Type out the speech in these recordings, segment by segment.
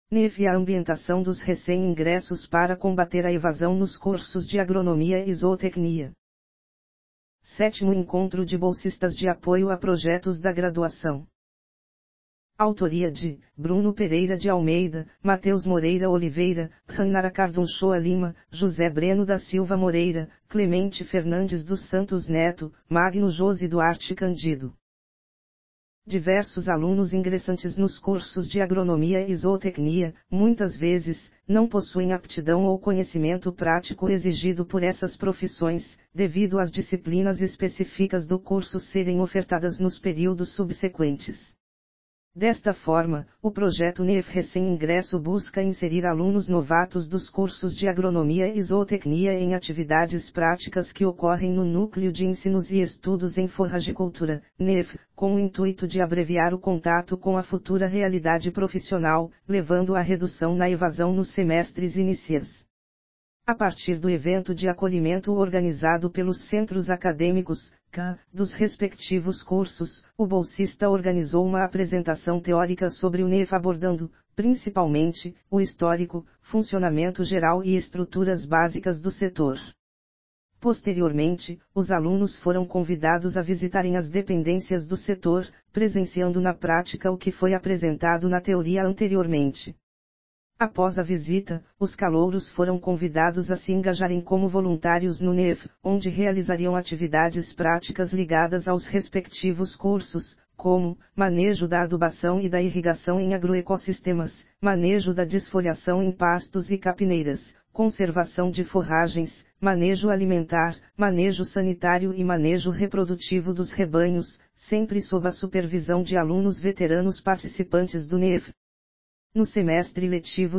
NEF e a ambientação dos recém-ingressos para combater a evasão nos cursos de agronomia e zootecnia. 7º Encontro de bolsistas de apoio a projetos da graduação. Autoria de Bruno Pereira de Almeida, Matheus Moreira Oliveira, Rainara Cardunchoa Lima, José Breno da Silva Moreira, Clemente Fernandes dos Santos Neto, Magno Josi Duarte Candido. Diversos alunos ingressantes nos cursos de agronomia e zootecnia, muitas vezes, não possuem aptidão ou conhecimento prático exigido por essas profissões, devido às disciplinas específicas do curso serem ofertadas nos períodos subsequentes. Desta forma, o projeto NEF Recém-Ingresso busca inserir alunos novatos dos cursos de agronomia e zootecnia em atividades práticas que ocorrem no Núcleo de Ensinos e Estudos em Forragicultura, NEF, com o intuito de abreviar o contato com a futura realidade profissional, levando à redução na evasão nos semestres iniciais. A partir do evento de acolhimento organizado pelos centros acadêmicos, dos respectivos cursos, o bolsista organizou uma apresentação teórica sobre o NEF abordando, principalmente, o histórico, funcionamento geral e estruturas básicas do setor. Posteriormente, os alunos foram convidados a visitarem as dependências do setor, presenciando na prática o que foi apresentado na teoria anteriormente. Após a visita, os calouros foram convidados a se engajarem como voluntários no NEF, onde realizariam atividades práticas ligadas aos respectivos cursos, como manejo da adubação e da irrigação em agroecossistemas, manejo da desfolhação em pastos e capineiras, conservação de forragens, manejo alimentar, manejo sanitário e manejo reprodutivo dos rebanhos, sempre sob a supervisão de alunos veteranos participantes do NEF. No semestre letivo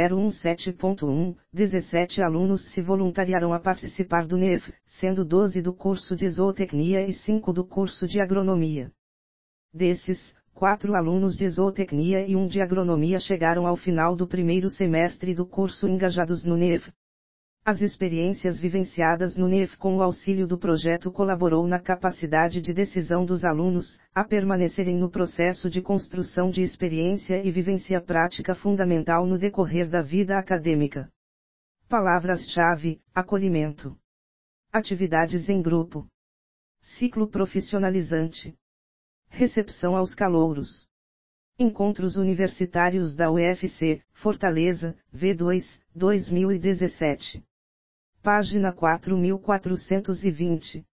2017.1, 17 alunos se voluntariaram a participar do NEF, sendo 12 do curso de zootecnia e 5 do curso de agronomia. Desses, 4 alunos de zootecnia e 1 de agronomia chegaram ao final do primeiro semestre do curso engajados no NEF. As experiências vivenciadas no NEF com o auxílio do projeto colaborou na capacidade de decisão dos alunos, a permanecerem no processo de construção de experiência e vivência prática fundamental no decorrer da vida acadêmica. Palavras-chave: acolhimento, atividades em grupo, ciclo profissionalizante, recepção aos calouros, encontros universitários da UFC, Fortaleza, V2, 2017. Página 4420.